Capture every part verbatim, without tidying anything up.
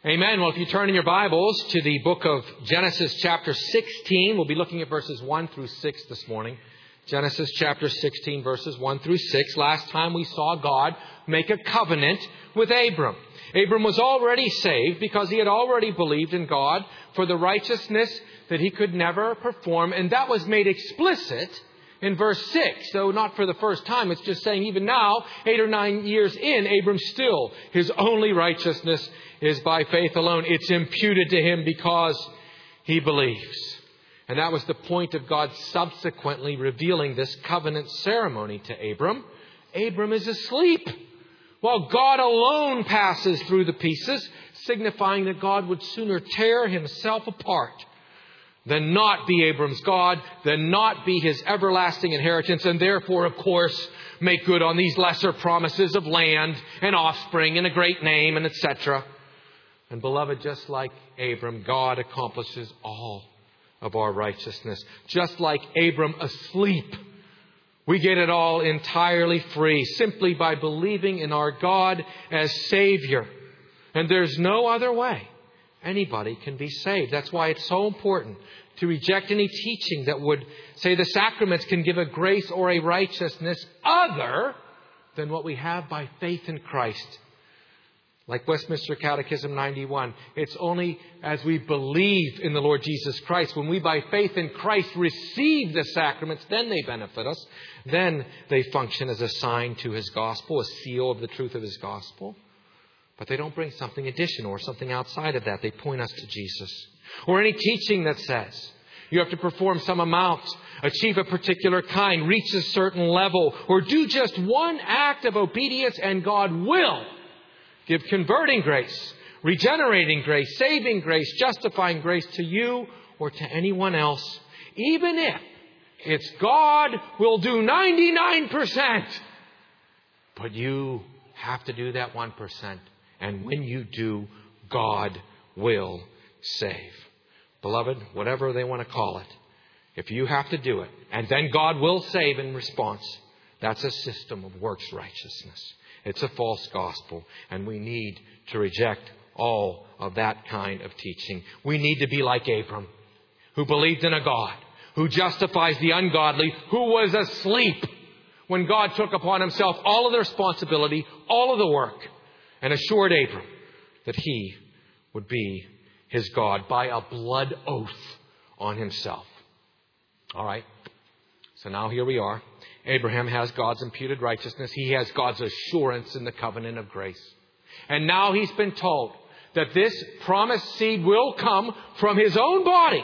Amen. Well, if you turn in your Bibles to the book of Genesis chapter sixteen, we'll be looking at verses one through six this morning. Genesis chapter sixteen, verses one through six. Last time we saw God make a covenant with Abram. Abram was already saved because he had already believed in God for the righteousness that he could never perform. And that was made explicit in verse six. So not for the first time. It's just saying even now, eight or nine years in, Abram still, his only righteousness is by faith alone. It's imputed to him because he believes. And that was the point of God subsequently revealing this covenant ceremony to Abram. Abram is asleep, while God alone passes through the pieces, signifying that God would sooner tear himself apart than not be Abram's God, than not be his everlasting inheritance, and therefore, of course, make good on these lesser promises of land and offspring and a great name and et cetera. And beloved, just like Abram, God accomplishes all of our righteousness. Just like Abram asleep, we get it all entirely free simply by believing in our God as Savior. And there's no other way anybody can be saved. That's why it's so important to reject any teaching that would say the sacraments can give a grace or a righteousness other than what we have by faith in Christ. Like Westminster Catechism ninety-one, it's only as we believe in the Lord Jesus Christ, when we by faith in Christ receive the sacraments, then they benefit us. Then they function as a sign to His gospel, a seal of the truth of His gospel. But they don't bring something additional or something outside of that. They point us to Jesus. Or any teaching that says you have to perform some amount, achieve a particular kind, reach a certain level, or do just one act of obedience and God will give converting grace, regenerating grace, saving grace, justifying grace to you or to anyone else. Even if it's God will do ninety-nine percent. But you have to do that one percent. And when you do, God will save. Beloved, whatever they want to call it, if you have to do it, and then God will save in response, that's a system of works righteousness. It's a false gospel, and we need to reject all of that kind of teaching. We need to be like Abram, who believed in a God, who justifies the ungodly, who was asleep when God took upon Himself all of the responsibility, all of the work, and assured Abram that He would be his God by a blood oath on Himself. All right. So now here we are. Abraham has God's imputed righteousness. He has God's assurance in the covenant of grace. And now he's been told that this promised seed will come from his own body.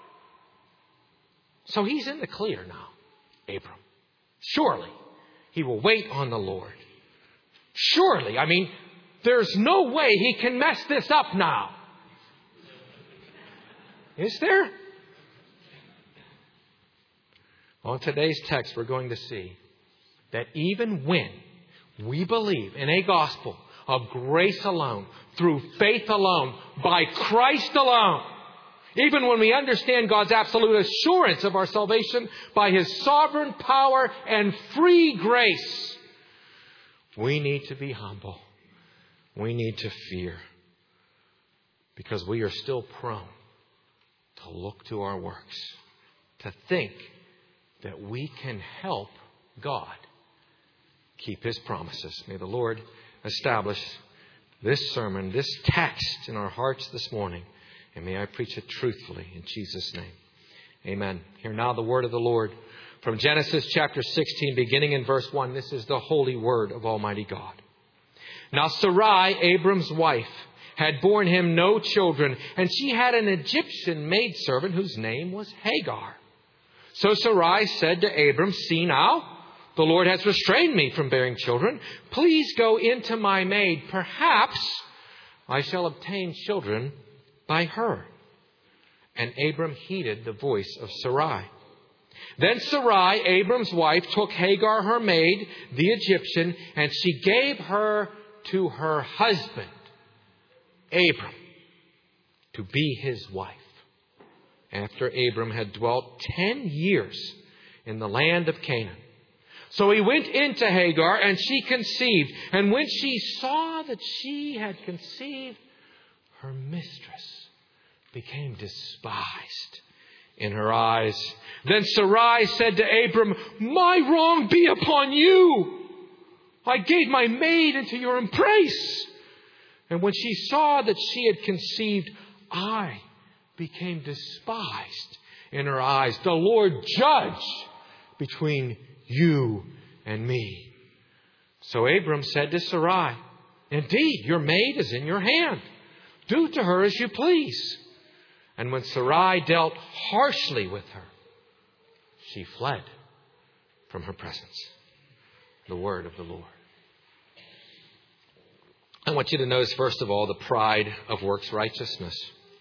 So he's in the clear now, Abram. Surely he will wait on the Lord. Surely, I mean, there's no way he can mess this up now. Is there? On today's text, we're going to see that even when we believe in a gospel of grace alone, through faith alone, by Christ alone, even when we understand God's absolute assurance of our salvation by His sovereign power and free grace, we need to be humble. We need to fear, because we are still prone to look to our works, to think that we can help God keep His promises. May the Lord establish this sermon, this text in our hearts this morning. And may I preach it truthfully in Jesus' name. Amen. Hear now the word of the Lord from Genesis chapter sixteen, beginning in verse one. This is the holy word of Almighty God. Now Sarai, Abram's wife, had borne him no children, and she had an Egyptian maidservant whose name was Hagar. So Sarai said to Abram, "See now, the Lord has restrained me from bearing children. Please go into my maid. Perhaps I shall obtain children by her." And Abram heeded the voice of Sarai. Then Sarai, Abram's wife, took Hagar, her maid, the Egyptian, and she gave her to her husband, Abram, to be his wife. After Abram had dwelt ten years in the land of Canaan. So he went into Hagar, and she conceived. And when she saw that she had conceived, her mistress became despised in her eyes. Then Sarai said to Abram, my wrong be upon you. I gave my maid into your embrace. And when she saw that she had conceived, I became despised in her eyes. The Lord judge between you and me. So Abram said to Sarai, indeed, your maid is in your hand. Do to her as you please. And when Sarai dealt harshly with her, she fled from her presence. The word of the Lord. I want you to notice, first of all, the pride of works righteousness.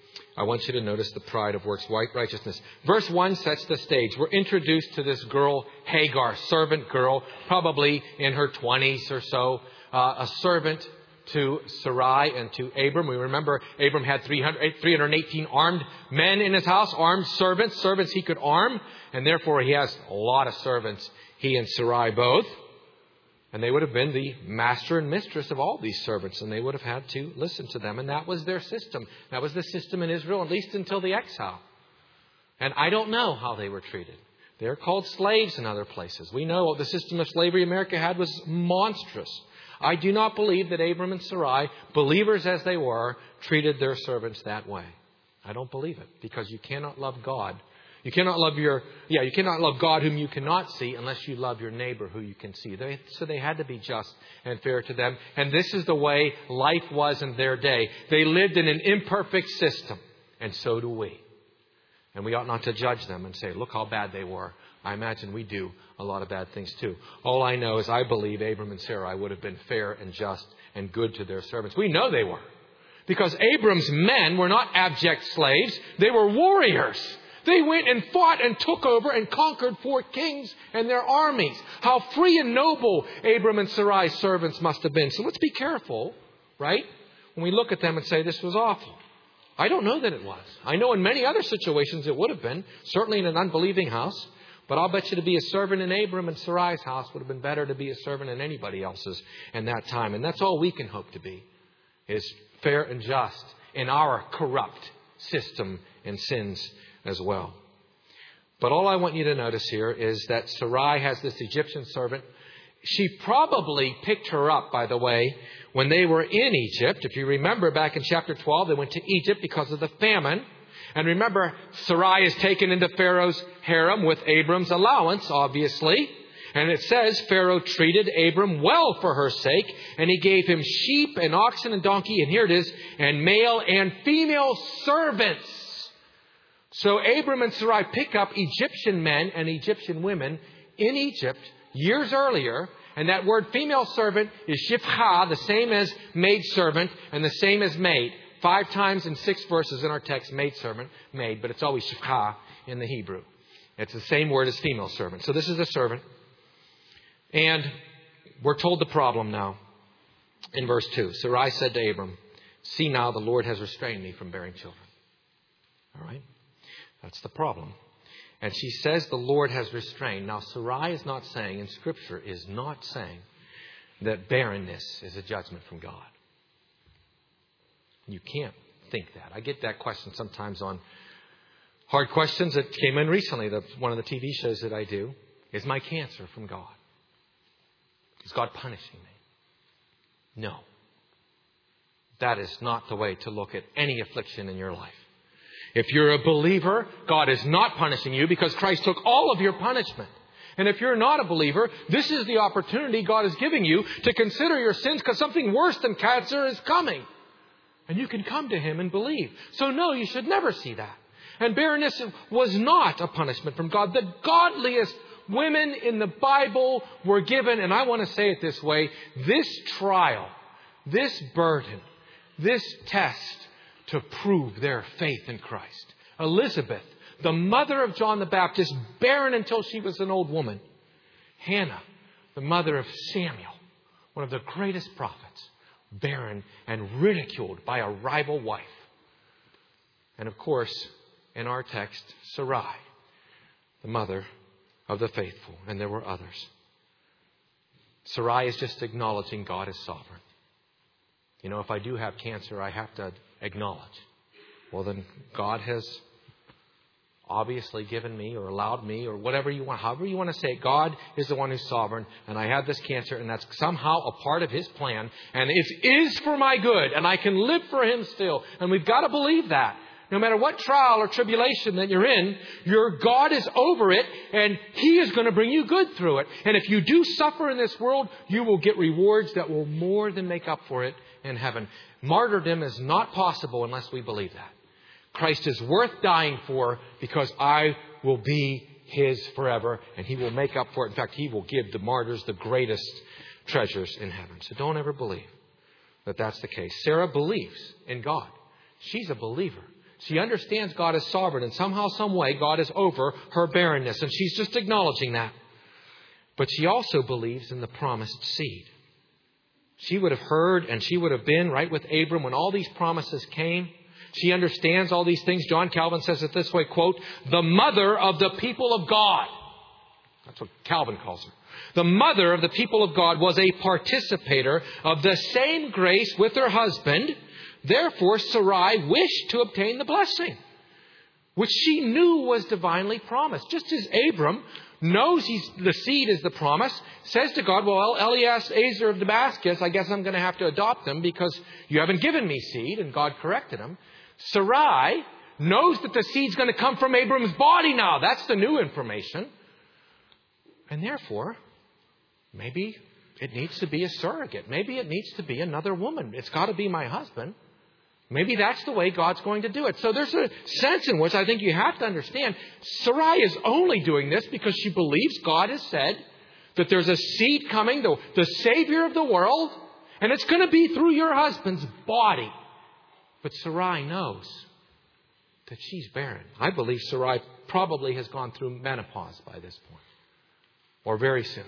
I want you to notice the pride of works righteousness. Verse one sets the stage. We're introduced to this girl, Hagar, servant girl, probably in her twenties or so, uh, a servant to Sarai and to Abram. We remember Abram had three hundred, three hundred eighteen armed men in his house, armed servants, servants he could arm. And therefore he has a lot of servants, he and Sarai both. And they would have been the master and mistress of all these servants. And they would have had to listen to them. And that was their system. That was the system in Israel, at least until the exile. And I don't know how they were treated. They're called slaves in other places. We know the system of slavery America had was monstrous. I do not believe that Abram and Sarai, believers as they were, treated their servants that way. I don't believe it, because you cannot love God. You cannot love your, yeah, you cannot love God whom you cannot see unless you love your neighbor who you can see. They, so they had to be just and fair to them. And this is the way life was in their day. They lived in an imperfect system, and so do we. And we ought not to judge them and say, look how bad they were. I imagine we do a lot of bad things too. All I know is I believe Abram and Sarai would have been fair and just and good to their servants. We know they were. Because Abram's men were not abject slaves. They were warriors. They went and fought and took over and conquered four kings and their armies. How free and noble Abram and Sarai's servants must have been. So let's be careful, right? When we look at them and say this was awful. I don't know that it was. I know in many other situations it would have been. Certainly in an unbelieving house. But I'll bet you to be a servant in Abram and Sarai's house would have been better to be a servant in anybody else's in that time. And that's all we can hope to be, is fair and just in our corrupt system and sins as well. But all I want you to notice here is that Sarai has this Egyptian servant. She probably picked her up, by the way, when they were in Egypt. If you remember back in chapter twelve, they went to Egypt because of the famine. And remember, Sarai is taken into Pharaoh's harem with Abram's allowance, obviously. And it says Pharaoh treated Abram well for her sake. And he gave him sheep and oxen and donkey. And here it is. And male and female servants. So Abram and Sarai pick up Egyptian men and Egyptian women in Egypt years earlier. And that word female servant is shifcha, the same as maid servant and the same as maid. Five times in six verses in our text, maid servant, maid, but it's always shifcha in the Hebrew. It's the same word as female servant. So this is a servant. And we're told the problem now in verse two. Sarai said to Abram, see now the Lord has restrained me from bearing children. All right? That's the problem. And she says the Lord has restrained. Now Sarai is not saying, and Scripture is not saying, that barrenness is a judgment from God. You can't think that. I get that question sometimes on Hard Questions that came in recently. The, one of the T V shows that I do. Is my cancer from God? Is God punishing me? No. That is not the way to look at any affliction in your life. If you're a believer, God is not punishing you because Christ took all of your punishment. And if you're not a believer, this is the opportunity God is giving you to consider your sins, because something worse than cancer is coming. And you can come to Him and believe. So no, you should never see that. And barrenness was not a punishment from God. The godliest women in the Bible were given, and I want to say it this way, this trial, this burden, this test to prove their faith in Christ. Elizabeth, the mother of John the Baptist, barren until she was an old woman. Hannah, the mother of Samuel, one of the greatest prophets, barren and ridiculed by a rival wife. And of course, in our text, Sarai, the mother of the faithful. And there were others. Sarai is just acknowledging God as sovereign. You know, if I do have cancer, I have to acknowledge. Well, then God has obviously given me or allowed me or whatever you want, however you want to say it. God is the one who's sovereign, and I have this cancer, and that's somehow a part of His plan, and it is for my good, and I can live for Him still. And we've got to believe that. No matter what trial or tribulation that you're in, your God is over it, and He is going to bring you good through it. And if you do suffer in this world, you will get rewards that will more than make up for it in heaven. Martyrdom is not possible unless we believe that. Christ is worth dying for because I will be His forever, and He will make up for it. In fact, He will give the martyrs the greatest treasures in heaven. So don't ever believe that that's the case. Sarah believes in God. She's a believer. She understands God is sovereign, and somehow, some way, God is over her barrenness, and she's just acknowledging that. But she also believes in the promised seed. She would have heard, and she would have been right with Abram when all these promises came. She understands all these things. John Calvin says it this way, quote, the mother of the people of God. That's what Calvin calls her. The mother of the people of God was a participator of the same grace with her husband. Therefore, Sarai wished to obtain the blessing, which she knew was divinely promised. Just as Abram knows he's, the seed is the promise, says to God, well, Eliezer of Damascus, I guess I'm going to have to adopt him because you haven't given me seed. And God corrected him. Sarai knows that the seed's going to come from Abram's body now. That's the new information. And therefore, maybe it needs to be a surrogate. Maybe it needs to be another woman. It's got to be my husband. Maybe that's the way God's going to do it. So there's a sense in which I think you have to understand Sarai is only doing this because she believes God has said that there's a seed coming, the, the Savior of the world, and it's going to be through your husband's body. But Sarai knows that she's barren. I believe Sarai probably has gone through menopause by this point, or very soon.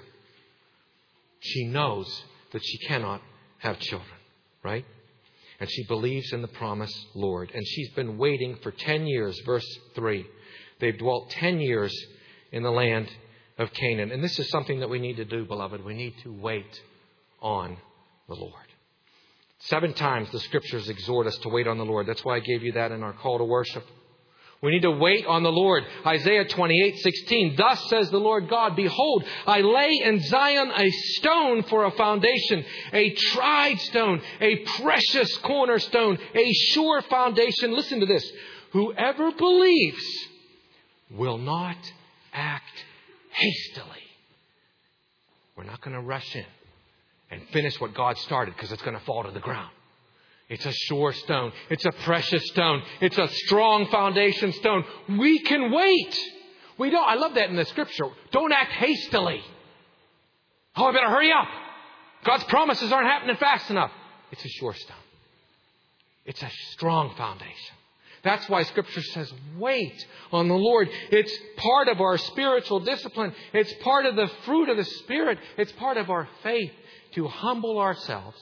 She knows that she cannot have children, right? And she believes in the promised Lord. And she's been waiting for ten years, verse three. They've dwelt ten years in the land of Canaan. And this is something that we need to do, beloved. We need to wait on the Lord. Seven times the Scriptures exhort us to wait on the Lord. That's why I gave you that in our call to worship. We need to wait on the Lord. Isaiah twenty-eight sixteen. Thus says the Lord God, behold, I lay in Zion a stone for a foundation, a tried stone, a precious cornerstone, a sure foundation. Listen to this. Whoever believes will not act hastily. We're not going to rush in and finish what God started because it's going to fall to the ground. It's a sure stone. It's a precious stone. It's a strong foundation stone. We can wait. We don't. I love that in the Scripture. Don't act hastily. Oh, I better hurry up. God's promises aren't happening fast enough. It's a sure stone. It's a strong foundation. That's why Scripture says, wait on the Lord. It's part of our spiritual discipline. It's part of the fruit of the Spirit. It's part of our faith to humble ourselves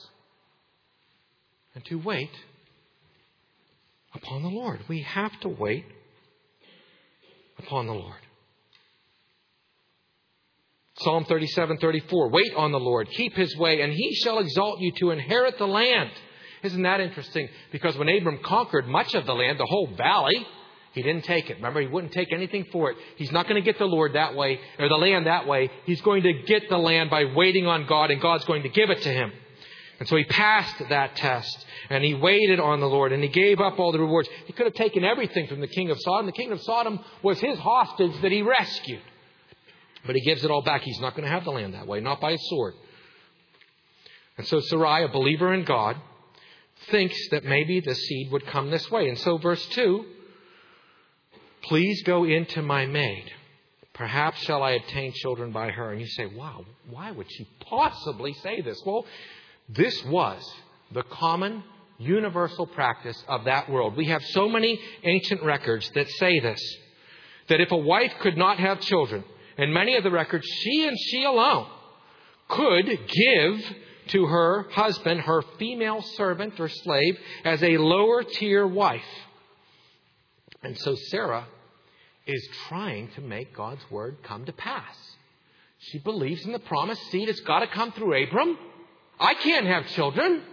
and to wait upon the Lord. We have to wait upon the Lord. Psalm thirty-seven thirty-four. Wait on the Lord. Keep His way, and He shall exalt you to inherit the land. Isn't that interesting? Because when Abram conquered much of the land, the whole valley, he didn't take it. Remember, he wouldn't take anything for it. He's not going to get the Lord that way, or the land that way. He's going to get the land by waiting on God, and God's going to give it to him. And so he passed that test, and he waited on the Lord, and he gave up all the rewards. He could have taken everything from the king of Sodom. The king of Sodom was his hostage that he rescued. But he gives it all back. He's not going to have the land that way, not by a sword. And so Sarai, a believer in God, thinks that maybe the seed would come this way. And so verse two, please go into my maid. Perhaps shall I obtain children by her. And you say, wow, why would she possibly say this? Well, this was the common universal practice of that world. We have so many ancient records that say this, that if a wife could not have children, in many of the records, she and she alone could give to her husband, her female servant or slave, as a lower tier wife. And so Sarah is trying to make God's word come to pass. She believes in the promised seed. It's got to come through Abram. I can't have children.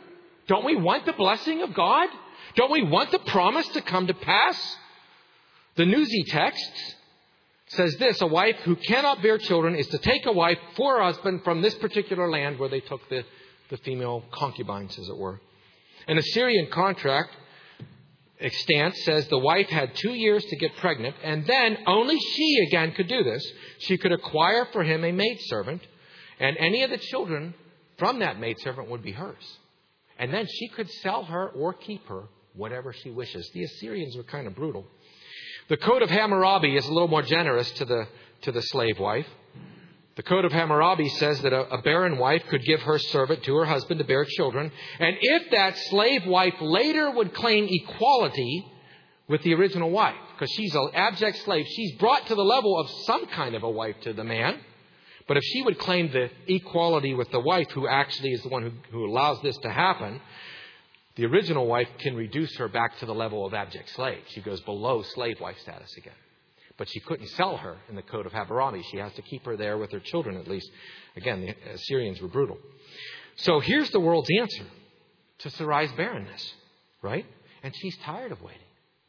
Don't we want the blessing of God? Don't we want the promise to come to pass? The Newsy text says this: a wife who cannot bear children is to take a wife for her husband from this particular land where they took the, the female concubines, as it were. An Assyrian contract extant says the wife had two years to get pregnant, and then only she again could do this. She could acquire for him a maidservant, and any of the children from that maidservant would be hers. And then she could sell her or keep her, whatever she wishes. The Assyrians were kind of brutal. The Code of Hammurabi is a little more generous to the to the slave wife. The Code of Hammurabi says that a, a barren wife could give her servant to her husband to bear children. And if that slave wife later would claim equality with the original wife, because she's an abject slave, she's brought to the level of some kind of a wife to the man. But if she would claim the equality with the wife, who actually is the one who, who allows this to happen, the original wife can reduce her back to the level of abject slave. She goes below slave wife status again. But she couldn't sell her in the Code of Hammurabi. She has to keep her there with her children, at least. Again, the Assyrians were brutal. So here's the world's answer to Sarai's barrenness, right? And she's tired of waiting.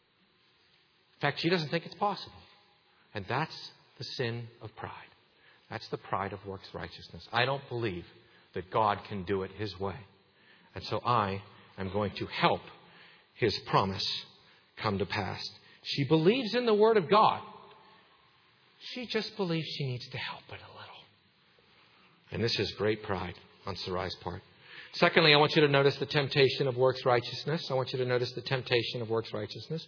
In fact, she doesn't think it's possible. And that's the sin of pride. That's the pride of works righteousness. I don't believe that God can do it His way. And so I am going to help His promise come to pass. She believes in the Word of God. She just believes she needs to help it a little. And this is great pride on Sarai's part. Secondly, I want you to notice the temptation of works righteousness. I want you to notice the temptation of works righteousness.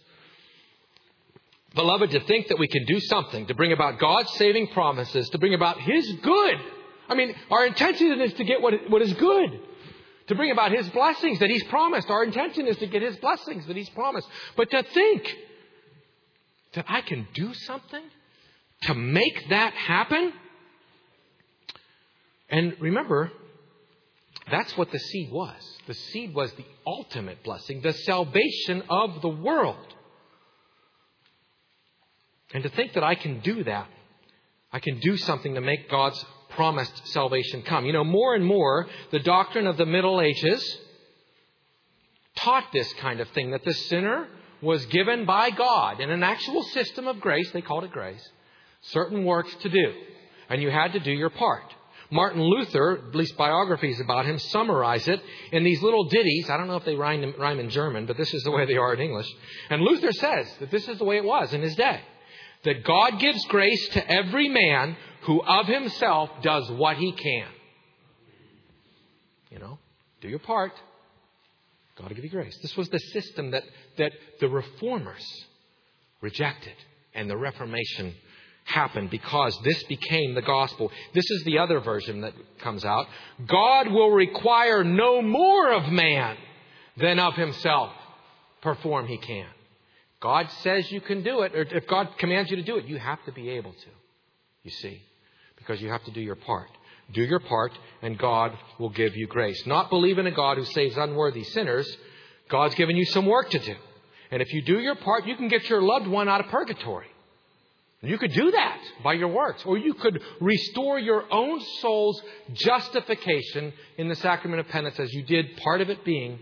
Beloved, to think that we can do something to bring about God's saving promises, to bring about His good. I mean, our intention is to get what, what is good. To bring about His blessings that He's promised. Our intention is to get His blessings that He's promised. But to think that I can do something to make that happen. And remember, that's what the seed was. The seed was the ultimate blessing, the salvation of the world. And to think that I can do that, I can do something to make God's promised salvation come. You know, more and more, the doctrine of the Middle Ages taught this kind of thing, that the sinner was given by God in an actual system of grace, they called it grace, certain works to do. And you had to do your part. Martin Luther, at least biographies about him, summarize it in these little ditties. I don't know if they rhyme, rhyme in German, but this is the way they are in English. And Luther says that this is the way it was in his day. That God gives grace to every man who of himself does what he can. You know, do your part. God will give you grace. This was the system that, that the Reformers rejected. And the Reformation happened because this became the gospel. This is the other version that comes out. God will require no more of man than of himself perform he can. God says you can do it, or if God commands you to do it, you have to be able to, you see, because you have to do your part. Do your part, and God will give you grace. Not believe in a God who saves unworthy sinners. God's given you some work to do. And if you do your part, you can get your loved one out of purgatory. You could do that by your works. Or you could restore your own soul's justification in the sacrament of penance, as you did, part of it being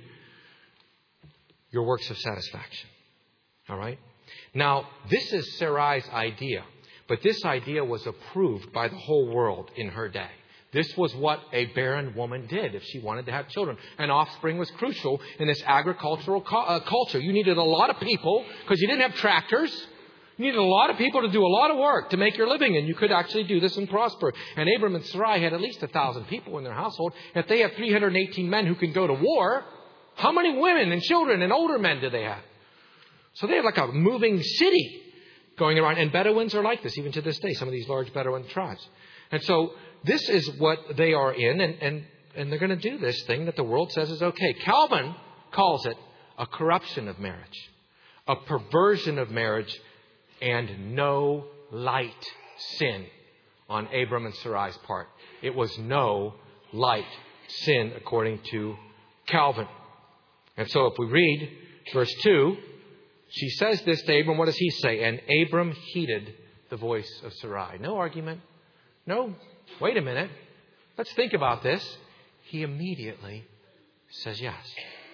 your works of satisfaction. All right? Now, this is Sarai's idea. But this idea was approved by the whole world in her day. This was what a barren woman did if she wanted to have children. And offspring was crucial in this agricultural co- uh, culture. You needed a lot of people because you didn't have tractors. You needed a lot of people to do a lot of work to make your living. And you could actually do this and prosper. And Abram and Sarai had at least a thousand people in their household. If they have three hundred eighteen men who can go to war, how many women and children and older men do they have? So they have like a moving city going around. And Bedouins are like this even to this day, some of these large Bedouin tribes. And so this is what they are in. And, and, and they're going to do this thing that the world says is okay. Calvin calls it a corruption of marriage, a perversion of marriage, and no light sin on Abram and Sarai's part. It was no light sin according to Calvin. And so if we read verse two, she says this to Abram. What does he say? And Abram heeded the voice of Sarai. No argument. No, wait a minute. Let's think about this. He immediately says yes.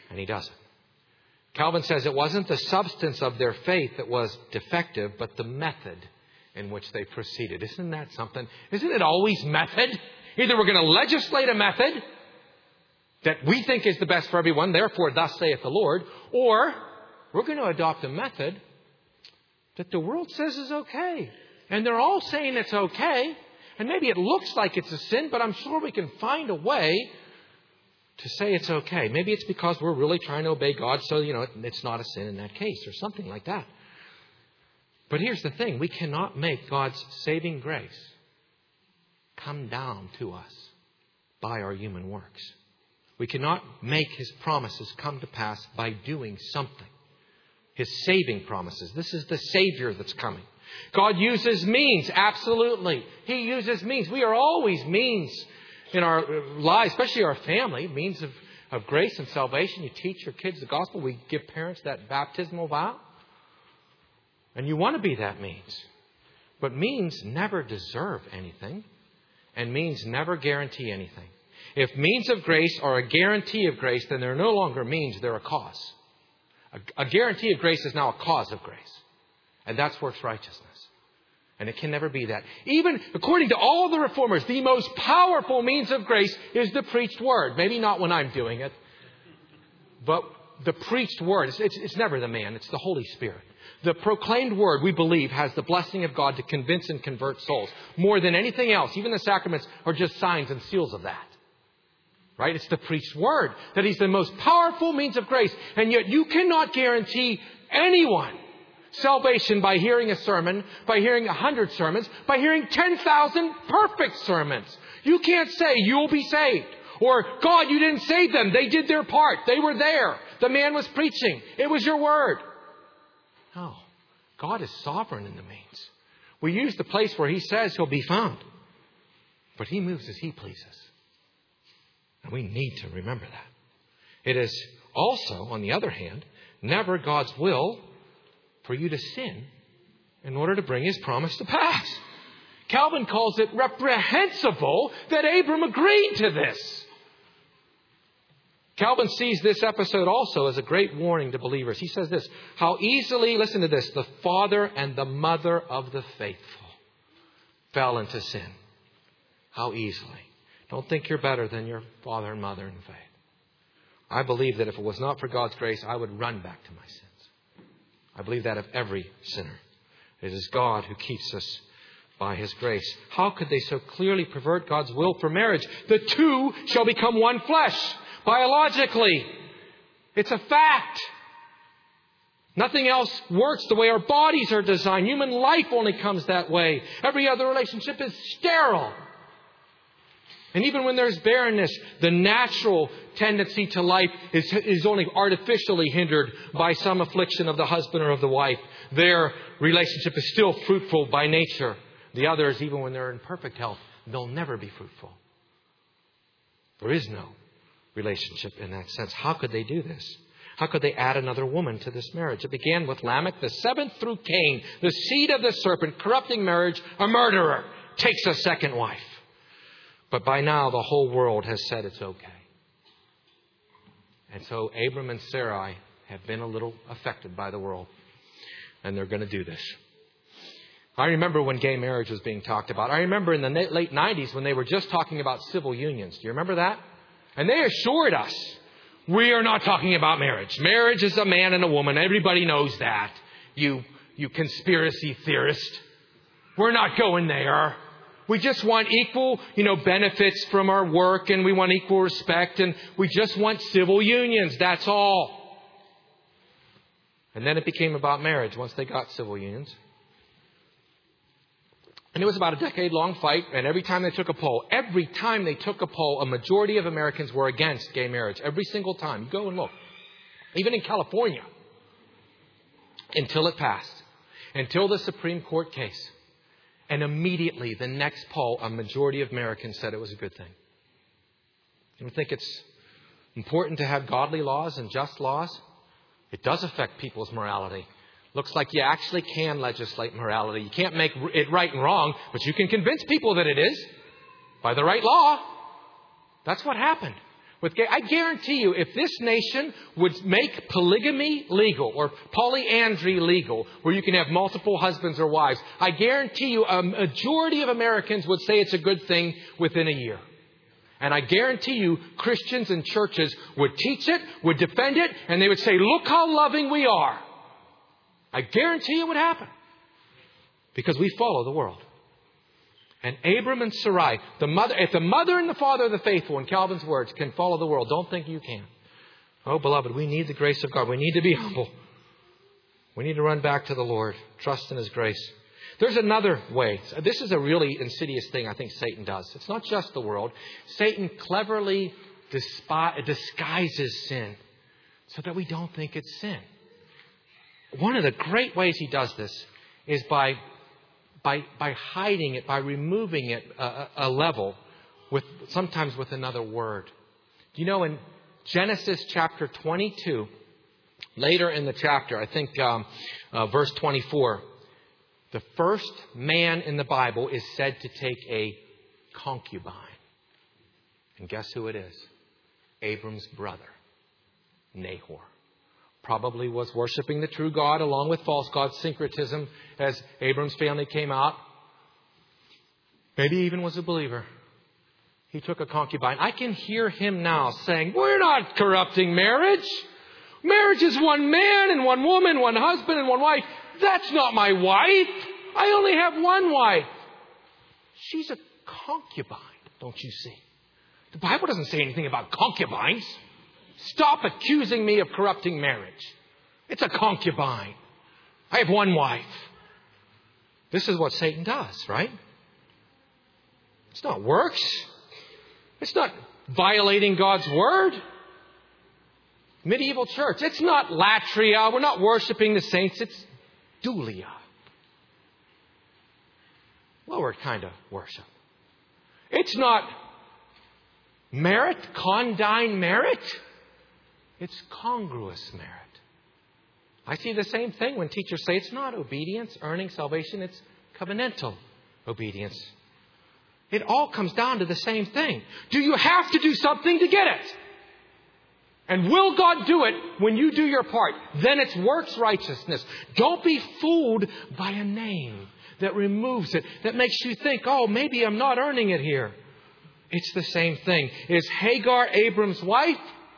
And he doesn't. Calvin says it wasn't the substance of their faith that was defective, but the method in which they proceeded. Isn't that something? Isn't it always method? Either we're going to legislate a method that we think is the best for everyone, therefore thus saith the Lord, or we're going to adopt a method that the world says is okay. And they're all saying it's okay. And maybe it looks like it's a sin, but I'm sure we can find a way to say it's okay. Maybe it's because we're really trying to obey God, so, you know, it's not a sin in that case or something like that. But here's the thing. We cannot make God's saving grace come down to us by our human works. We cannot make His promises come to pass by doing something. His saving promises. This is the Savior that's coming. God uses means, absolutely. He uses means. We are always means in our lives, especially our family, means of, of grace and salvation. You teach your kids the gospel. We give parents that baptismal vow. And you want to be that means. But means never deserve anything. And means never guarantee anything. If means of grace are a guarantee of grace, then they're no longer means, they're a cause. A, a guarantee of grace is now a cause of grace. And that's works righteousness. And it can never be that. Even according to all the reformers, the most powerful means of grace is the preached word. Maybe not when I'm doing it. But the preached word, it's, it's, it's never the man, it's the Holy Spirit. The proclaimed word, we believe, has the blessing of God to convince and convert souls. More than anything else, even the sacraments are just signs and seals of that. Right? It's the preached word that He's the most powerful means of grace. And yet you cannot guarantee anyone salvation by hearing a sermon, by hearing a hundred sermons, by hearing ten thousand perfect sermons. You can't say you'll be saved. Or, God, you didn't save them. They did their part. They were there. The man was preaching. It was your word. No. God is sovereign in the means. We use the place where He says He'll be found. But He moves as He pleases. And we need to remember that. It is also, on the other hand, never God's will for you to sin in order to bring His promise to pass. Calvin calls it reprehensible that Abram agreed to this. Calvin sees this episode also as a great warning to believers. He says this, how easily, listen to this, the father and the mother of the faithful fell into sin. How easily. Don't think you're better than your father and mother in faith. I believe that if it was not for God's grace, I would run back to my sins. I believe that of every sinner. It is God who keeps us by His grace. How could they so clearly pervert God's will for marriage? The two shall become one flesh. Biologically, it's a fact. Nothing else works the way our bodies are designed. Human life only comes that way. Every other relationship is sterile. And even when there's barrenness, the natural tendency to life is, is only artificially hindered by some affliction of the husband or of the wife. Their relationship is still fruitful by nature. The others, even when they're in perfect health, they'll never be fruitful. There is no relationship in that sense. How could they do this? How could they add another woman to this marriage? It began with Lamech, the seventh through Cain, the seed of the serpent, corrupting marriage, a murderer, takes a second wife. But by now, the whole world has said it's okay. And so Abram and Sarai have been a little affected by the world. And they're going to do this. I remember when gay marriage was being talked about. I remember in the late nineties when they were just talking about civil unions. Do you remember that? And they assured us, we are not talking about marriage. Marriage is a man and a woman. Everybody knows that. You, you conspiracy theorist. We're not going there. We just want equal, you know, benefits from our work, and we want equal respect, and we just want civil unions. That's all. And then it became about marriage once they got civil unions. And it was about a decade-long fight, and every time they took a poll, every time they took a poll, a majority of Americans were against gay marriage. Every single time. You go and look. Even in California. Until it passed. Until the Supreme Court case. And immediately, the next poll, a majority of Americans said it was a good thing. You don't think it's important to have godly laws and just laws? It does affect people's morality. Looks like you actually can legislate morality. You can't make it right and wrong, but you can convince people that it is by the right law. That's what happened. with gay. I guarantee you, if this nation would make polygamy legal or polyandry legal, where you can have multiple husbands or wives, I guarantee you a majority of Americans would say it's a good thing within a year. And I guarantee you Christians and churches would teach it, would defend it, and they would say, look how loving we are. I guarantee it would happen. Because we follow the world. And Abram and Sarai, the mother, if the mother and the father of the faithful, in Calvin's words, can follow the world, don't think you can. Oh, beloved, we need the grace of God. We need to be humble. We need to run back to the Lord. Trust in His grace. There's another way. This is a really insidious thing I think Satan does. It's not just the world. Satan cleverly despi- disguises sin so that we don't think it's sin. One of the great ways he does this is by by by hiding it, by removing it a, a level, with sometimes with another word. Do you know in Genesis chapter twenty-two, later in the chapter, I think um, uh, verse twenty-four, the first man in the Bible is said to take a concubine. And guess who it is? Abram's brother, Nahor. Probably was worshiping the true God along with false gods, syncretism, as Abram's family came out. Maybe even was a believer. He took a concubine. I can hear him now saying, we're not corrupting marriage. Marriage is one man and one woman, one husband and one wife. That's not my wife. I only have one wife. She's a concubine, don't you see? The Bible doesn't say anything about concubines. Stop accusing me of corrupting marriage. It's a concubine. I have one wife. This is what Satan does, right? It's not works. It's not violating God's word. Medieval church. It's not latria. We're not worshiping the saints. It's dulia. Lower kind of worship. It's not merit, condign merit. It's congruous merit. I see the same thing when teachers say it's not obedience, earning salvation. It's covenantal obedience. It all comes down to the same thing. Do you have to do something to get it? And will God do it when you do your part? Then it's works righteousness. Don't be fooled by a name that removes it, that makes you think, oh, maybe I'm not earning it here. It's the same thing. Is Hagar Abram's wife?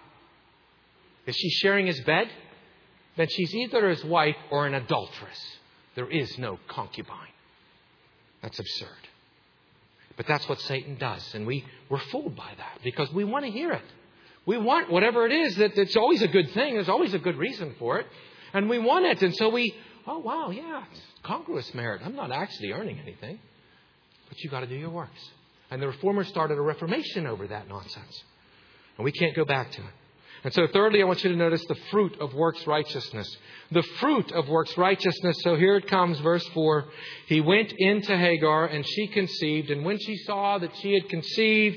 Is she sharing his bed? Then she's either his wife or an adulteress. There is no concubine. That's absurd. But that's what Satan does. And we, we're fooled by that because we want to hear it. We want whatever it is, that it's always a good thing. There's always a good reason for it. And we want it. And so we, oh, wow, yeah, it's congruous merit. I'm not actually earning anything. But you've got to do your works. And the Reformers started a reformation over that nonsense. And we can't go back to it. And so thirdly, I want you to notice the fruit of works righteousness. The fruit of works righteousness. So here it comes, verse four. He went into Hagar and she conceived. And when she saw that she had conceived,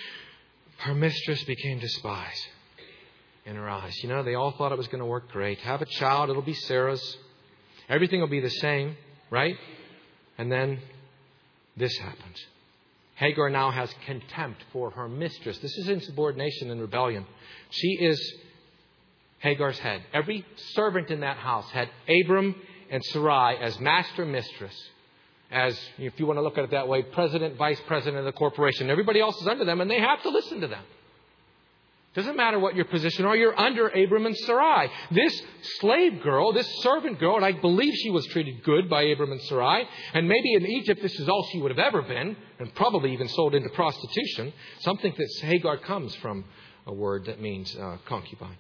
her mistress became despised in her eyes. You know, they all thought it was going to work great. Have a child, it'll be Sarah's. Everything will be the same, right? And then this happens. Hagar now has contempt for her mistress. This is insubordination and rebellion. She is Hagar's head. Every servant in that house had Abram and Sarai as master mistress. As, if you want to look at it that way, president, vice president of the corporation. Everybody else is under them and they have to listen to them. Doesn't matter what your position are, you're under Abram and Sarai. This slave girl, this servant girl, and I believe she was treated good by Abram and Sarai. And maybe in Egypt this is all she would have ever been, and probably even sold into prostitution. Something that Hagar comes from a word that means uh, concubine,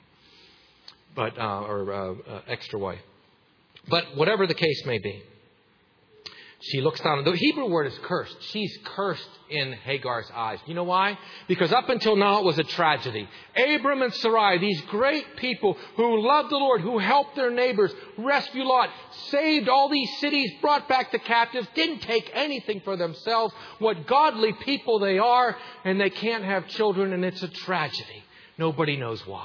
but uh, or uh, uh, extra wife. But whatever the case may be, she looks down. The Hebrew word is cursed. She's cursed in Hagar's eyes. You know why? Because up until now it was a tragedy. Abram and Sarai, these great people who loved the Lord, who helped their neighbors, rescued Lot, saved all these cities, brought back the captives, didn't take anything for themselves. What godly people they are, and they can't have children, and it's a tragedy. Nobody knows why.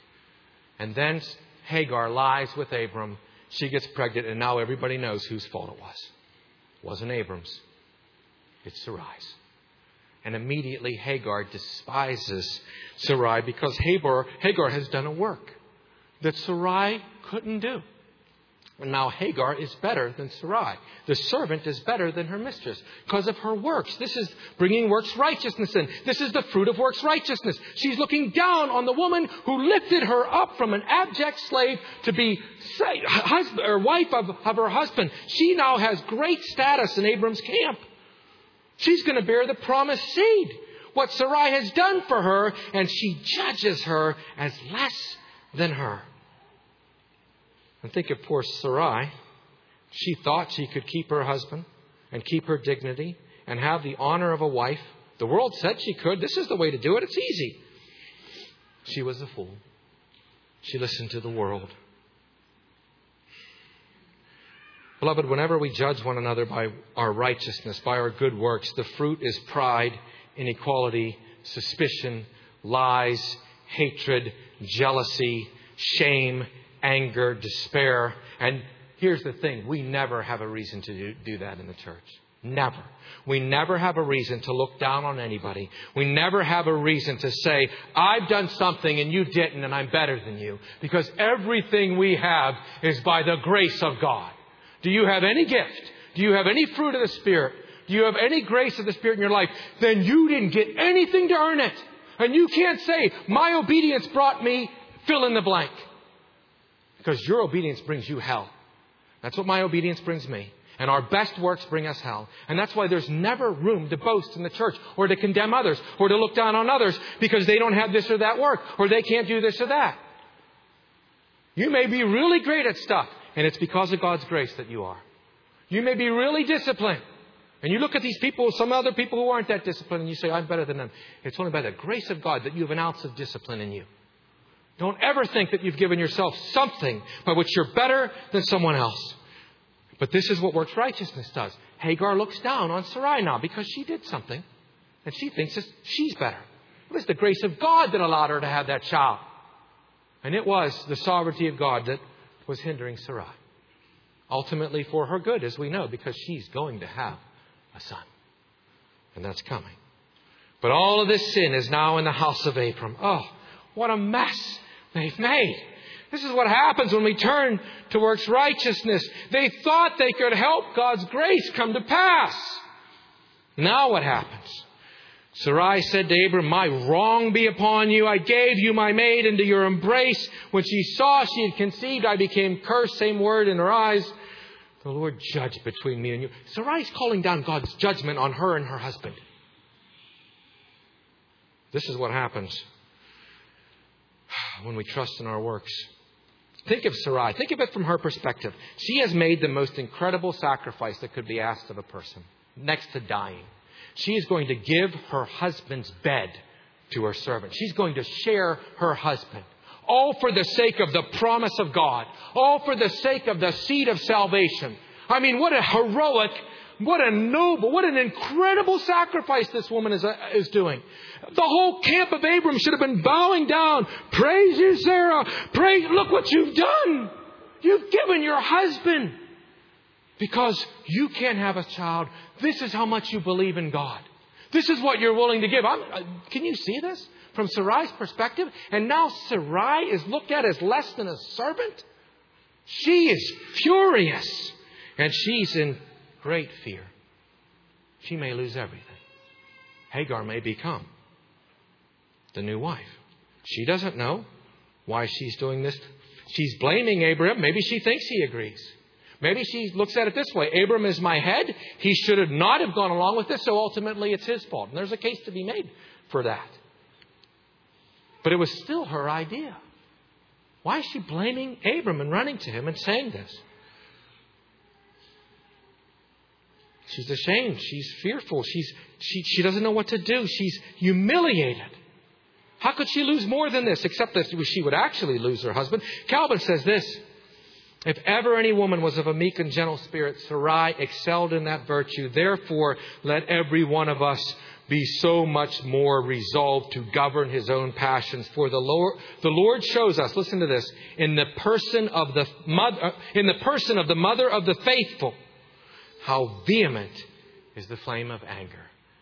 And then Hagar lies with Abram. She gets pregnant, and now everybody knows whose fault it was. It wasn't Abram's. It's Sarai's. And immediately Hagar despises Sarai because Hagar, Hagar has done a work that Sarai couldn't do. And now Hagar is better than Sarai. The servant is better than her mistress because of her works. This is bringing works righteousness in. This is the fruit of works righteousness. She's looking down on the woman who lifted her up from an abject slave to be husband, or wife of, of her husband. She now has great status in Abram's camp. She's going to bear the promised seed. What Sarai has done for her, and she judges her as less than her. And think of poor Sarai. She thought she could keep her husband and keep her dignity and have the honor of a wife. The world said she could. This is the way to do it. It's easy. She was a fool. She listened to the world. Beloved, whenever we judge one another by our righteousness, by our good works, the fruit is pride, inequality, suspicion, lies, hatred, jealousy, shame, anger, despair. And here's the thing. We never have a reason to do, do that in the church. Never. We never have a reason to look down on anybody. We never have a reason to say, I've done something and you didn't and I'm better than you. Because everything we have is by the grace of God. Do you have any gift? Do you have any fruit of the Spirit? Do you have any grace of the Spirit in your life? Then you didn't get anything to earn it. And you can't say, my obedience brought me fill in the blank. Because your obedience brings you hell. That's what my obedience brings me. And our best works bring us hell. And that's why there's never room to boast in the church or to condemn others or to look down on others because they don't have this or that work or they can't do this or that. You may be really great at stuff, and it's because of God's grace that you are. You may be really disciplined. And you look at these people, some other people who aren't that disciplined, and you say, I'm better than them. It's only by the grace of God that you have an ounce of discipline in you. Don't ever think that you've given yourself something by which you're better than someone else. But this is what works righteousness does. Hagar looks down on Sarai now because she did something. And she thinks that she's better. It was the grace of God that allowed her to have that child. And it was the sovereignty of God that was hindering Sarai. Ultimately for her good, as we know, because she's going to have a son. And that's coming. But all of this sin is now in the house of Abram. Oh, what a mess they've made. This is what happens when we turn to works righteousness. They thought they could help God's grace come to pass. Now what happens? Sarai said to Abram, my wrong be upon you. I gave you my maid into your embrace. When she saw she had conceived, I became cursed. Same word in her eyes. The Lord judge between me and you. Sarai's calling down God's judgment on her and her husband. This is what happens when we trust in our works. Think of Sarai. Think of it from her perspective. She has made the most incredible sacrifice that could be asked of a person, next to dying. She is going to give her husband's bed to her servant. She's going to share her husband. All for the sake of the promise of God. All for the sake of the seed of salvation. I mean, what a heroic, what a noble, what an incredible sacrifice this woman is, uh, is doing. The whole camp of Abram should have been bowing down. Praise you, Sarah. Praise, look what you've done. You've given your husband. Because you can't have a child. This is how much you believe in God. This is what you're willing to give. I'm, uh, can you see this? From Sarai's perspective. And now Sarai is looked at as less than a servant. She is furious. And she's in great fear. She may lose everything. Hagar may become the new wife. She doesn't know why she's doing this. She's blaming Abram. Maybe she thinks he agrees. Maybe she looks at it this way. Abram is my head. He should have not have gone along with this. So ultimately it's his fault. And there's a case to be made for that. But it was still her idea. Why is she blaming Abram and running to him and saying this? She's ashamed. She's fearful. She's, she, she doesn't know what to do. She's humiliated. How could she lose more than this? Except that she would actually lose her husband. Calvin says this. If ever any woman was of a meek and gentle spirit, Sarai excelled in that virtue. Therefore, let every one of us be so much more resolved to govern his own passions. For the Lord, the Lord shows us, listen to this, in the person of the mother, in the person of the mother of the faithful, how vehement is the flame of anger.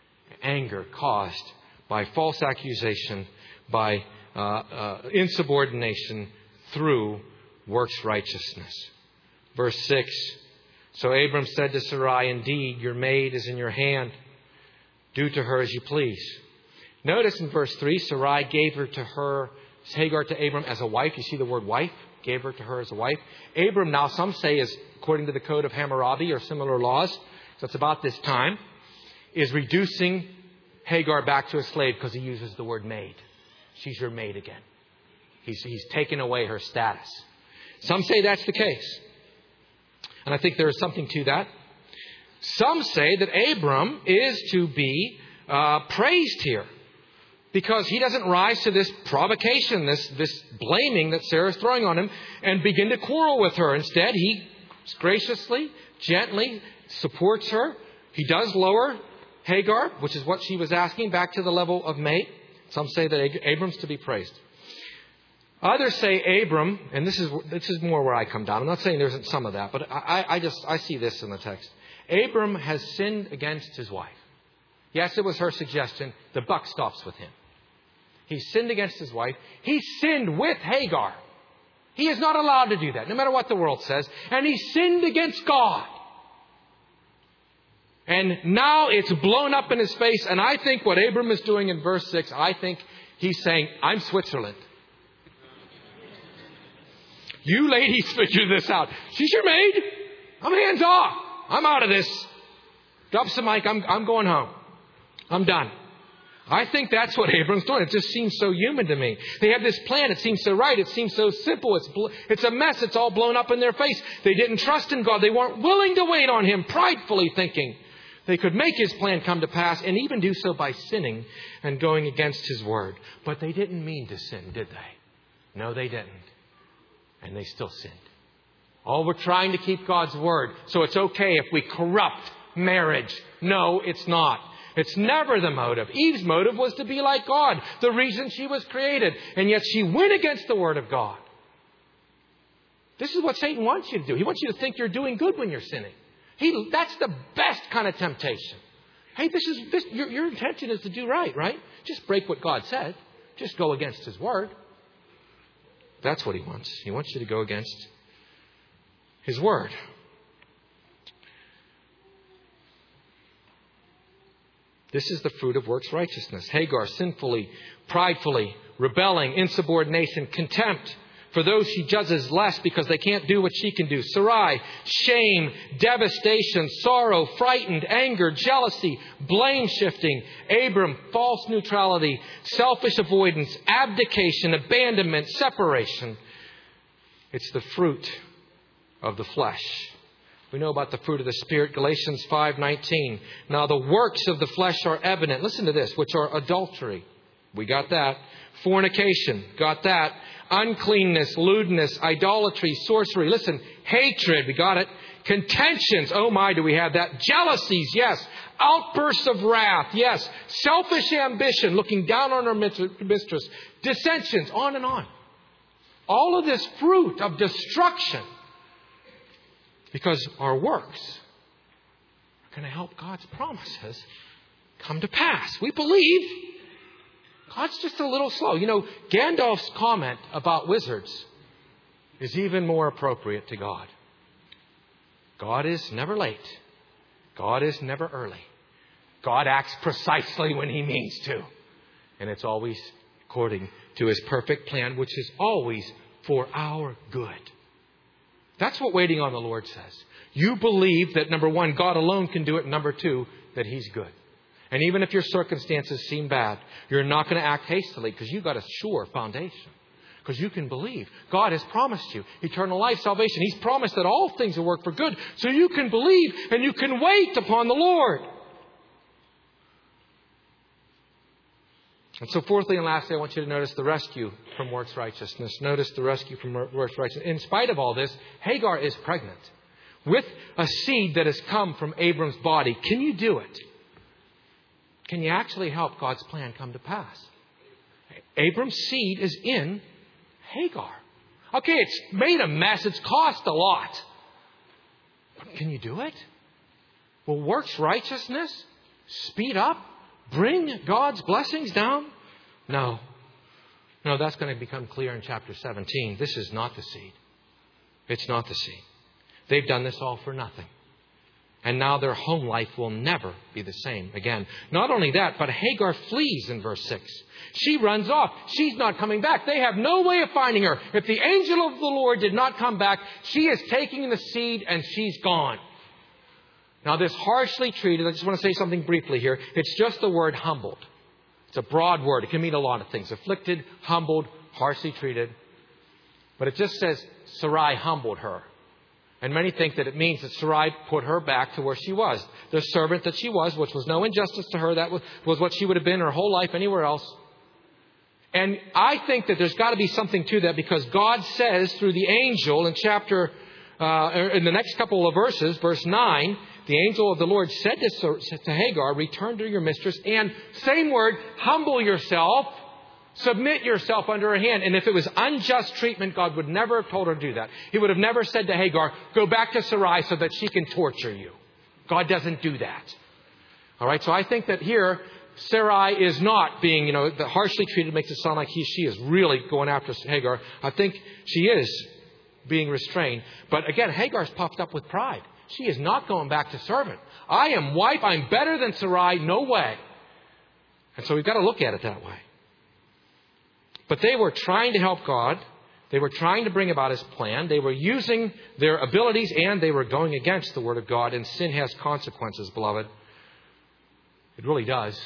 anger caused by false accusation, by uh, uh, insubordination through works righteousness. Verse six. So Abram said to Sarai, indeed, your maid is in your hand. Do to her as you please. Notice in verse three, Sarai gave her to her, Hagar to Abram as a wife. You see the word wife? Gave her to her as a wife. Abram, now some say, is according to the code of Hammurabi or similar laws, so it's about this time, is reducing Hagar back to a slave because he uses the word maid. She's your maid again. He's, he's taken away her status. Some say that's the case. And I think there is something to that. Some say that Abram is to be uh, praised here because he doesn't rise to this provocation, this, this blaming that Sarah's throwing on him and begin to quarrel with her. Instead, he graciously, gently supports her. He does lower Hagar, which is what she was asking, back to the level of mate. Some say that Abram's to be praised. Others say Abram, and this is this is more where I come down. I'm not saying there isn't some of that, but I, I just I see this in the text. Abram has sinned against his wife. Yes, it was her suggestion. The buck stops with him. He sinned against his wife. He sinned with Hagar. He is not allowed to do that, no matter what the world says. And he sinned against God. And now it's blown up in his face. And I think what Abram is doing in verse six, I think he's saying, I'm Switzerland. You ladies figure this out. She's your maid. I'm hands off. I'm out of this. Drops the mic. I'm, I'm going home. I'm done. I think that's what Abram's doing. It just seems so human to me. They have this plan. It seems so right. It seems so simple. It's, bl- it's a mess. It's all blown up in their face. They didn't trust in God. They weren't willing to wait on Him, pridefully thinking they could make His plan come to pass and even do so by sinning and going against His word. But they didn't mean to sin, did they? No, they didn't. And they still sinned. Oh, we're trying to keep God's word, so it's okay if we corrupt marriage. No, it's not. It's never the motive. Eve's motive was to be like God, the reason she was created. And yet she went against the word of God. This is what Satan wants you to do. He wants you to think you're doing good when you're sinning. He, that's the best kind of temptation. Hey, this is this. Your, your intention is to do right, right? Just break what God said. Just go against His word. That's what He wants. He wants you to go against His word. This is the fruit of works righteousness. Hagar sinfully, pridefully, rebelling, insubordination, contempt for those she judges less because they can't do what she can do. Sarai, shame, devastation, sorrow, frightened, anger, jealousy, blame shifting. Abram, false neutrality, selfish avoidance, abdication, abandonment, separation. It's the fruit of the flesh. We know about the fruit of the Spirit, Galatians five nineteen. Now the works of the flesh are evident. Listen to this, which are adultery. We got that. Fornication. Got that. Uncleanness, lewdness, idolatry, sorcery. Listen, hatred. We got it. Contentions. Oh my, do we have that? Jealousies. Yes. Outbursts of wrath. Yes. Selfish ambition. Looking down on our mistress. Dissensions. On and on. All of this fruit of destruction. Because our works are going to help God's promises come to pass. We believe. God's just a little slow. You know, Gandalf's comment about wizards is even more appropriate to God. God is never late. God is never early. God acts precisely when He means to. And it's always according to His perfect plan, which is always for our good. That's what waiting on the Lord says. You believe that, number one, God alone can do it. And number two, that He's good. And even if your circumstances seem bad, you're not going to act hastily because you've got a sure foundation. Because you can believe. God has promised you eternal life, salvation. He's promised that all things will work for good. So you can believe and you can wait upon the Lord. And so fourthly and lastly, I want you to notice the rescue from works righteousness. Notice the rescue from works righteousness. In spite of all this, Hagar is pregnant with a seed that has come from Abram's body. Can you do it? Can you actually help God's plan come to pass? Abram's seed is in Hagar. Okay, it's made a mess. It's cost a lot. But can you do it? Will works righteousness speed up bring God's blessings down? No. No, that's going to become clear in chapter seventeen. This is not the seed. It's not the seed. They've done this all for nothing. And now their home life will never be the same again. Not only that, but Hagar flees in verse six. She runs off. She's not coming back. They have no way of finding her. If the angel of the Lord did not come back, she is taking the seed and she's gone. Now this harshly treated, I just want to say something briefly here. It's just the word humbled. It's a broad word. It can mean a lot of things. Afflicted, humbled, harshly treated. But it just says Sarai humbled her. And many think that it means that Sarai put her back to where she was. The servant that she was, which was no injustice to her. That was, was what she would have been her whole life anywhere else. And I think that there's got to be something to that, because God says through the angel in chapter, uh, in the next couple of verses, verse nine, the angel of the Lord said to, to Hagar, return to your mistress, and same word, humble yourself. Submit yourself under her hand. And if it was unjust treatment, God would never have told her to do that. He would have never said to Hagar, go back to Sarai so that she can torture you. God doesn't do that. All right. So I think that here, Sarai is not being, you know, the harshly treated makes it sound like he, she is really going after Hagar. I think she is being restrained. But again, Hagar's puffed up with pride. She is not going back to servant. I am wife. I'm better than Sarai. No way. And so we've got to look at it that way. But they were trying to help God. They were trying to bring about His plan. They were using their abilities, and they were going against the Word of God. And sin has consequences, beloved. It really does.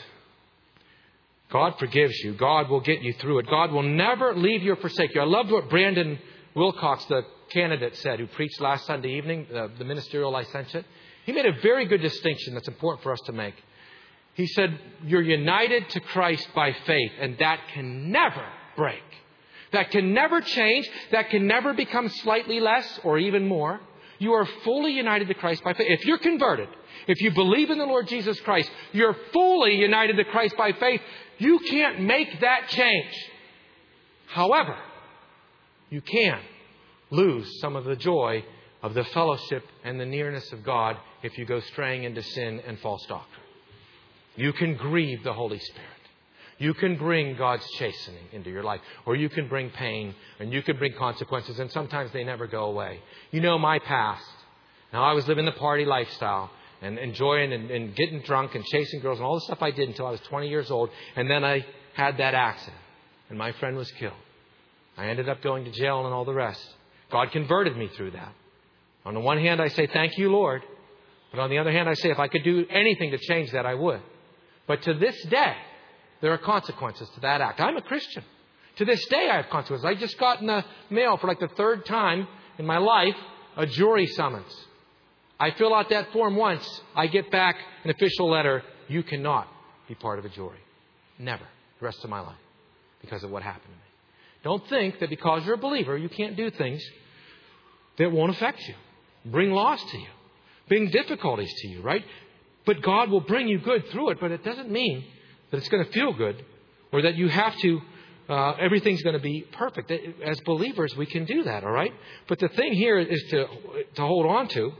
God forgives you. God will get you through it. God will never leave you or forsake you. I loved what Brandon Wilcox, the candidate, said, who preached last Sunday evening, uh, the ministerial licentiate. He made a very good distinction that's important for us to make. He said, you're united to Christ by faith, and that can never break. That can never change. That can never become slightly less or even more. You are fully united to Christ by faith. If you're converted, if you believe in the Lord Jesus Christ, you're fully united to Christ by faith. You can't make that change. However, you can lose some of the joy of the fellowship and the nearness of God if you go straying into sin and false doctrine. You can grieve the Holy Spirit. You can bring God's chastening into your life. Or you can bring pain, and you can bring consequences, and sometimes they never go away. You know my past. Now, I was living the party lifestyle and enjoying and, and getting drunk and chasing girls and all the stuff I did until I was twenty years old. And then I had that accident, and my friend was killed. I ended up going to jail and all the rest. God converted me through that. On the one hand, I say, thank you, Lord. But on the other hand, I say, if I could do anything to change that, I would. But to this day, there are consequences to that act. I'm a Christian. To this day, I have consequences. I just got in the mail for like the third time in my life a jury summons. I fill out that form once. I get back an official letter. You cannot be part of a jury. Never. The rest of my life. Because of what happened to me. Don't think that because you're a believer, you can't do things that won't affect you. Bring loss to you. Bring difficulties to you, right? But God will bring you good through it. But it doesn't mean that it's going to feel good or that you have to, uh, everything's going to be perfect. As believers, we can do that, all right? But the thing here is to, to hold on to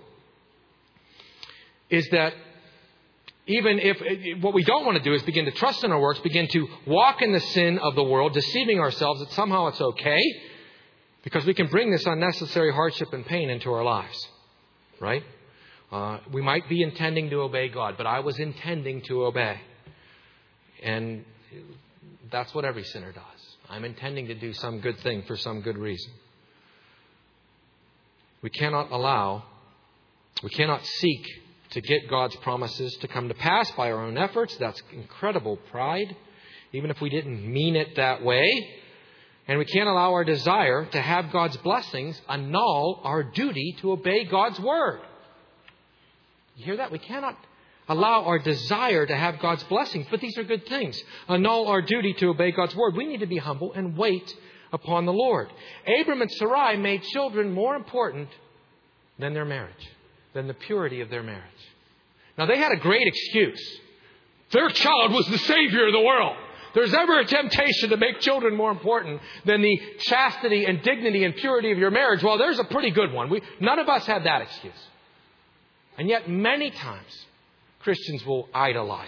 is that even if what we don't want to do is begin to trust in our works, begin to walk in the sin of the world, deceiving ourselves that somehow it's okay, because we can bring this unnecessary hardship and pain into our lives, right? Uh, we might be intending to obey God, but I was intending to obey. And that's what every sinner does. I'm intending to do some good thing for some good reason. We cannot allow, we cannot seek to get God's promises to come to pass by our own efforts. That's incredible pride, even if we didn't mean it that way. And we can't allow our desire to have God's blessings annul our duty to obey God's word. You hear that? We cannot allow our desire to have God's blessings, but these are good things. Annul our duty to obey God's word. We need to be humble and wait upon the Lord. Abram and Sarai made children more important than their marriage, than the purity of their marriage. Now, they had a great excuse. Their child was the Savior of the world. There's ever a temptation to make children more important than the chastity and dignity and purity of your marriage. Well, there's a pretty good one. We, none of us have that excuse. And yet, many times, Christians will idolize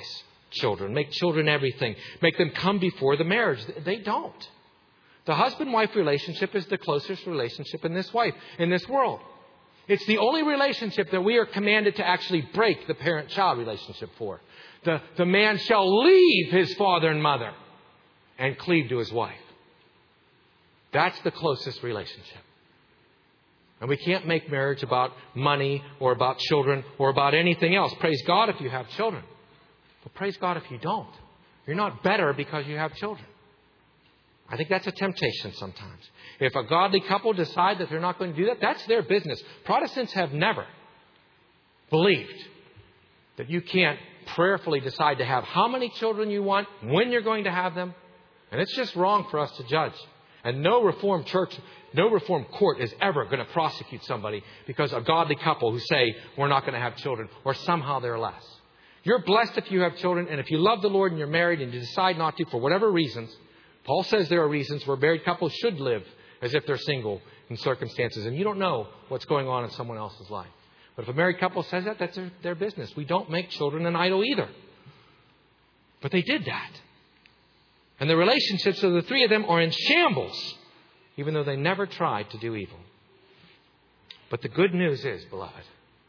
children. Make children everything. Make them come before the marriage. They don't. The husband-wife relationship is the closest relationship in this wife, in this world. It's the only relationship that we are commanded to actually break the parent-child relationship for. The, the man shall leave his father and mother and cleave to his wife. That's the closest relationship. And we can't make marriage about money or about children or about anything else. Praise God if you have children. But praise God if you don't. You're not better because you have children. I think that's a temptation sometimes. If a godly couple decide that they're not going to do that, that's their business. Protestants have never believed that you can't prayerfully decide to have how many children you want, when you're going to have them. And it's just wrong for us to judge. And no Reformed church, no Reformed court is ever going to prosecute somebody because a godly couple who say we're not going to have children or somehow they're less. You're blessed if you have children, and if you love the Lord and you're married and you decide not to for whatever reasons. Paul says there are reasons where married couples should live as if they're single in circumstances, and you don't know what's going on in someone else's life. But if a married couple says that, that's their, their business. We don't make children an idol either. But they did that. And the relationships of the three of them are in shambles, even though they never tried to do evil. But the good news is, beloved,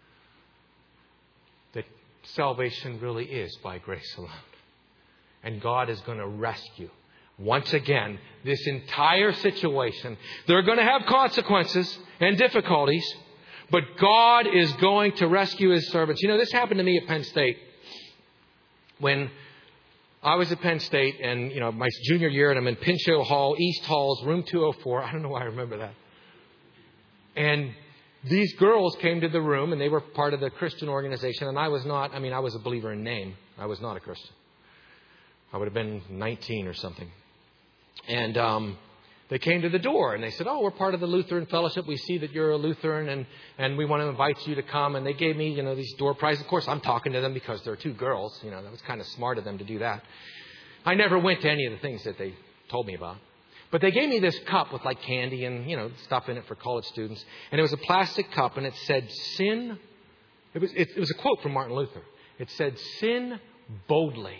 that salvation really is by grace alone. And God is going to rescue, once again, this entire situation. They're going to have consequences and difficulties, but God is going to rescue His servants. You know, this happened to me at Penn State when I was at Penn State, and, you know, my junior year, and I'm in Pinchot Hall, East Halls, room two oh four. I don't know why I remember that. And these girls came to the room, and they were part of the Christian organization. And I was not, I mean, I was a believer in name. I was not a Christian. I would have been nineteen or something. And um, they came to the door, and they said, oh, we're part of the Lutheran Fellowship. We see that you're a Lutheran, and, and we want to invite you to come. And they gave me, you know, these door prizes. Of course, I'm talking to them because they're two girls. You know, that was kind of smart of them to do that. I never went to any of the things that they told me about. But they gave me this cup with like candy and, you know, stuff in it for college students. And it was a plastic cup, and it said, sin. It was, it, it was a quote from Martin Luther. It said, sin boldly,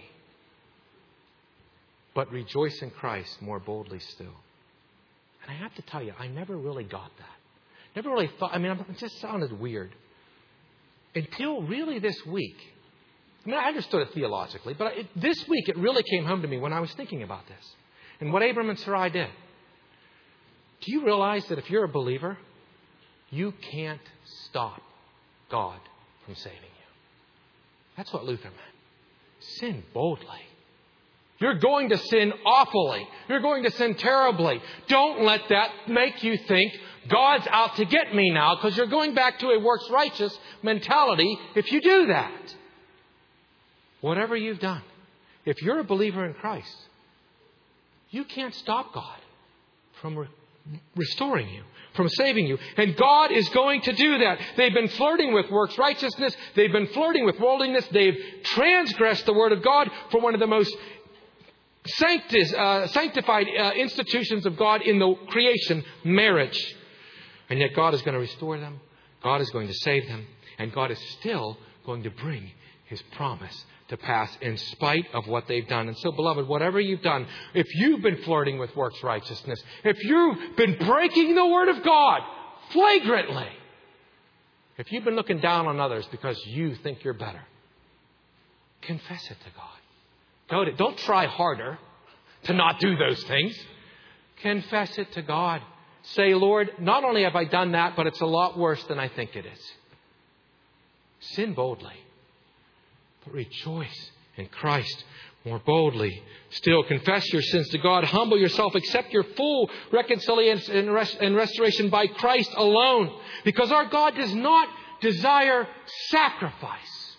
but rejoice in Christ more boldly still. And I have to tell you, I never really got that. Never really thought, I mean, it just sounded weird. Until really this week. I mean, I understood it theologically, but it, this week it really came home to me when I was thinking about this. And what Abram and Sarai did. Do you realize that if you're a believer, you can't stop God from saving you? That's what Luther meant. Sin boldly. You're going to sin awfully. You're going to sin terribly. Don't let that make you think God's out to get me now, because you're going back to a works righteous mentality if you do that. Whatever you've done, if you're a believer in Christ, you can't stop God from re- restoring you, from saving you. And God is going to do that. They've been flirting with works righteousness. They've been flirting with worldliness. They've transgressed the Word of God for one of the most Sanctis, uh, sanctified uh, institutions of God in the creation, marriage. And yet God is going to restore them. God is going to save them. And God is still going to bring His promise to pass in spite of what they've done. And so, beloved, whatever you've done, if you've been flirting with works righteousness, if you've been breaking the Word of God flagrantly, if you've been looking down on others because you think you're better, confess it to God. Go to, don't try harder to not do those things. Confess it to God. Say, Lord, not only have I done that, but it's a lot worse than I think it is. Sin boldly, but rejoice in Christ more boldly. Still, confess your sins to God. Humble yourself. Accept your full reconciliation and restoration by Christ alone. Because our God does not desire sacrifice.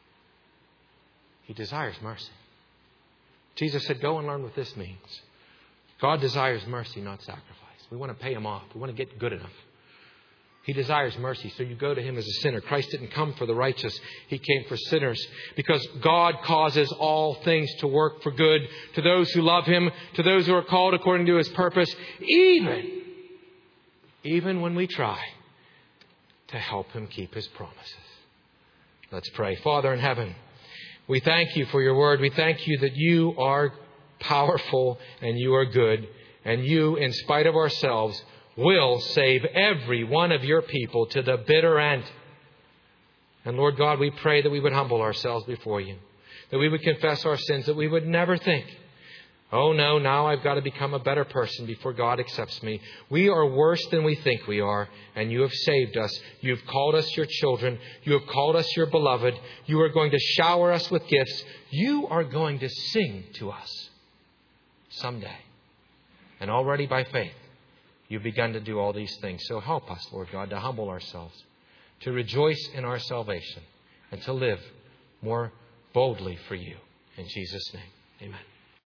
He desires mercy. Jesus said, go and learn what this means. God desires mercy, not sacrifice. We want to pay Him off. We want to get good enough. He desires mercy, so you go to Him as a sinner. Christ didn't come for the righteous. He came for sinners. Because God causes all things to work for good to those who love Him, to those who are called according to His purpose, even, even when we try to help Him keep His promises. Let's pray. Father in heaven, We thank you for your word. We thank you that you are powerful and you are good. And you, in spite of ourselves, will save every one of your people to the bitter end. And Lord God, we pray that we would humble ourselves before you. That we would confess our sins. That we would never think, oh no, now I've got to become a better person before God accepts me. We are worse than we think we are. And you have saved us. You've called us your children. You have called us your beloved. You are going to shower us with gifts. You are going to sing to us someday. And already by faith, you've begun to do all these things. So help us, Lord God, to humble ourselves, to rejoice in our salvation, and to live more boldly for you. In Jesus' name, amen.